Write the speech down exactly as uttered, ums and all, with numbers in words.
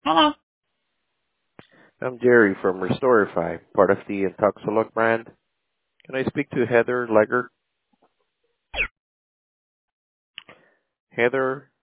Hello. I'm Jerry from Restorify, part of the Intoxilog brand. Can I speak to Heather Legger? Heather